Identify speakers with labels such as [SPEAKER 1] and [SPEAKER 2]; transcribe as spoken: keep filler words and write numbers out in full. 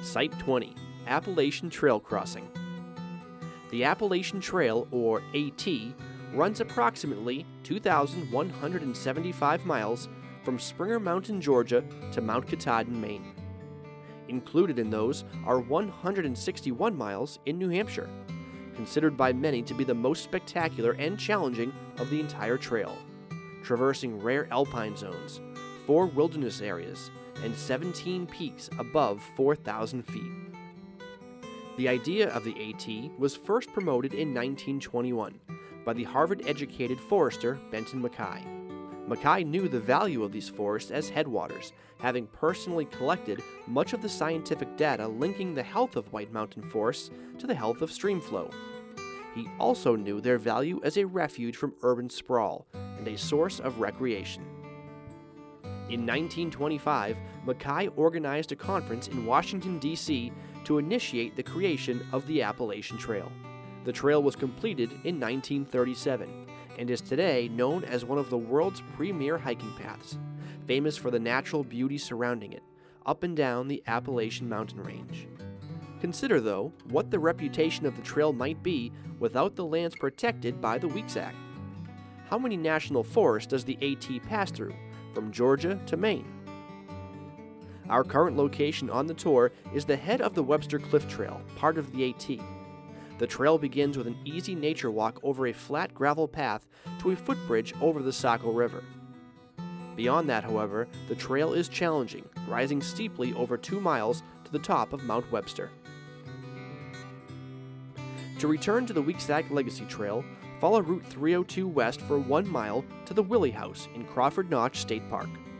[SPEAKER 1] Site twenty, Appalachian Trail Crossing. The Appalachian Trail, or A T, runs approximately two thousand one hundred seventy-five miles from Springer Mountain, Georgia to Mount Katahdin, Maine. Included in those are one hundred sixty-one miles in New Hampshire, considered by many to be the most spectacular and challenging of the entire trail, traversing rare alpine zones, four wilderness areas, and seventeen peaks above four thousand feet. The idea of the AT was first promoted in nineteen twenty-one by the Harvard-educated forester Benton MacKaye. MacKaye knew the value of these forests as headwaters, having personally collected much of the scientific data linking the health of White Mountain forests to the health of stream flow. He also knew their value as a refuge from urban sprawl and a source of recreation. In nineteen twenty-five, MacKaye organized a conference in Washington, D C to initiate the creation of the Appalachian Trail. The trail was completed in nineteen thirty-seven and is today known as one of the world's premier hiking paths, famous for the natural beauty surrounding it, up and down the Appalachian mountain range. Consider, though, what the reputation of the trail might be without the lands protected by the Weeks Act. How many national forests does the AT pass through, from Georgia to Maine? Our current location on the tour is the head of the Webster Cliff Trail, part of the AT. The trail begins with an easy nature walk over a flat gravel path to a footbridge over the Saco River. Beyond that, however, the trail is challenging, rising steeply over two miles to the top of Mount Webster. To return to the Weeks Act Legacy Trail, follow Route three oh two west for one mile to the Willey House in Crawford Notch State Park.